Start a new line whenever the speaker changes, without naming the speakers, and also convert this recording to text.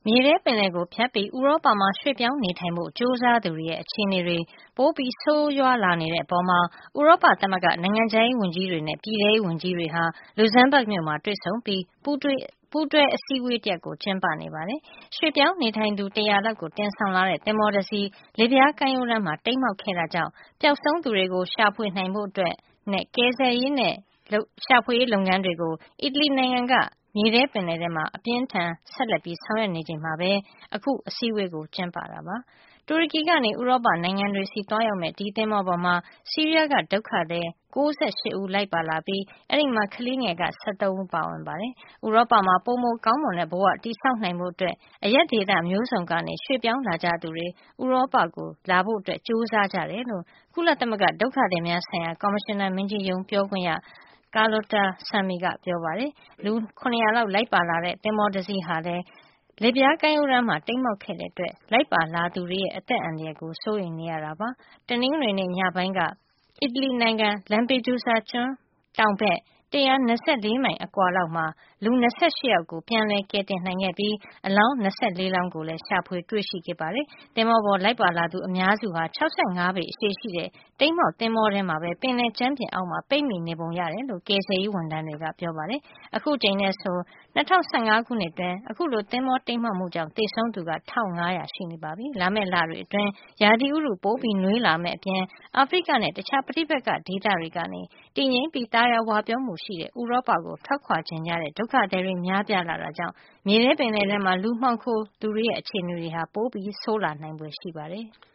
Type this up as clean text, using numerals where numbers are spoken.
မြေထဲပင်လယ်ကိုဖြတ်ပြီးဥရောပမှာရွှေ့ပြောင်းနေထိုင်ဖို့ကြိုးစားသူတွေရဲ့အခြေအနေတွေပိုပြီးဆိုးရွားလာနေတဲ့အပေါ်မှာဥရောပသမဂ္ဂနိုင်ငံခြားရေးဝန်ကြီးတွေနဲ့ပြည်ထရေးဝန်ကြီးတွေဟာလူဇမ်ဘတ်မြို့မှာတွေ့ဆုံပြီးပူးတွဲအစည်းအဝေးတရပ်ကိုကျင်းပနေပါတယ်။ရွှေ့ပြောင်းနေထိုင်သူ100လောက်ကိုတင်ဆောင်လာတဲ့သင်္ဘောတစ်စီးလစ်ဗျားကမ်းရိုးတန်းမှာတိမ်းမှောက်ခဲ့တာကြောင့်ပျောက်ဆုံးသူတွေကိုရှာဖွေနိုင်ဖို့အတွက်နဲ့ကယ်ဆယ်ရေးနဲ့ရှာဖွေရေးလုပ်ငန်းတွေကိုအီတလီနိုင်ငံကမြေထဲပင်လယ်ထဲမှာအပြင်းထန်ဆက်လက်ဆောင်ရွက်နေချိန်မှာပဲအခုအစည်းအဝေးကိုကျင်းပတာပါ။တူရကီကနေဥရောပနိုင်ငံတွေဆီသွားရောက်မဲ့ဒီသင်္ဘောပေါ်မှာဆီးရီးယားကဒုက္ခသည်68ဦးလိုက်ပါလာပြီးအဲဒီမှာကလေးငယ်က73ဦးပါဝင်ပါတယ်။ဥရောပမှာပိုမိုကောင်းမွန်တဲ့ဘဝတည်ဆောက်နိုင်ဖို့အတွက်အရက်ဒေသမျိုးစုံကနေရွှေ့ပြောင်းလာကြသူတွေဥရောပကိုလာဖို့အတွက်ကြိုးစားကြတယ်လို့ကုလသမဂ္ဂဒုက္ခသည်များဆိုင်ရာကော်မရှင်နာမင်းကြီးရုံးပြောခွင့်ရCarlotta Sami ကပြောပါတယ်။လူ900လောက်လိုက်ပါလာတဲ့သင်္ဘောတစ်စီးဟာလည်းလစ်ဗျားကမ်းရိုးတန်းမှာတိမ်းမှောက်ခဲ့တဲ့အတွက်လိုက်ပါလာသူတွေရဲ့အသက်အန္တရာယ်ကိုစိုးရိမ်နေရတာပါ။တနင်္ဂနွေနေ့ညပိုင်းကအီတလီနိုင်ငံ Lampedusa ကျွန်းတောင်ဘက်124မိုင်အကွာလောက်မှာလူ28ယောက်ကိုပြန်လည်ကယ်တင်နိုင်ခဲ့ပြီးအလောင်း24လောင်းကိုလည်းရှာဖွေတွေ့ရှိခဲ့ပါတယ်။သင်္ဘောပေါ်လိုက်ပါလာသူအများစုဟာ65ပေအရှည်ရှိတဲ့တိမ်းမှောက်သင်္ဘောထဲမှာပဲပင်လယ်ကြမ်းပြင်အောက်မှာပိတ်မိနေပုံရတယ်လို့ကယ်ဆယ်ရေးဝန်ထမ်းတွေကပြောပါတယ်။အခုချိန်နဲ့ဆို2015ခုနှစ်တွင်အခုလိုသင်္ဘောတိမ်းမှောက်မှုကြောင့်သေဆုံးသူက1500ရှိနေပါပြီ။လာမယ့်လတွေအတွင်းရာသီဥတုပိုပြီးနွေးလာမယ့်အပြင်အာဖရိကနဲ့တခြားပဋိပက္ခဒေသတွေကနေတည်ငြိမ်ပြီးသားယာဝပြောမှုရှိတဲ့ဥရောပကိုထွက်ခွာချင်ကြတဲ့ဒုက္ခသည်တွေများပြားလာတာကြောင့်မြေထဲပင်လယ်ထဲမှာလူမှောင်ခိုသူတွေရဲ့အခြေအနေတွေဟာပိုပြီးဆိုးလာနိုင်ဖွယ်ရှိပါတယ်။